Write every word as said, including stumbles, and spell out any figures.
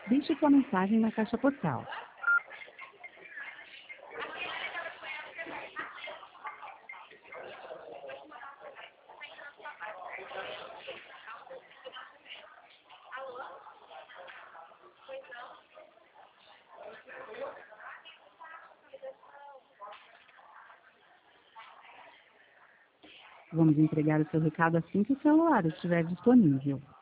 Deixe sua mensagem na caixa postal. Vamos entregar o seu recado assim que o celular estiver disponível.